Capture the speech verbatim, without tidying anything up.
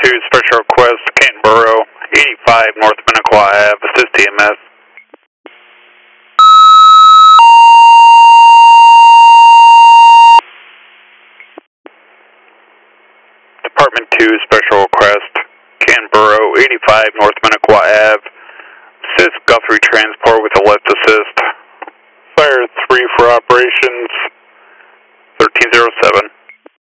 two, special request, Canton Borough, eighty-five North Minnequaw Ave, assist E M S. Department two, special request, Canton Borough, eighty-five North Minnequaw Ave, assist Guthrie Transport with a lift assist. Fire three for operations, thirteen oh seven.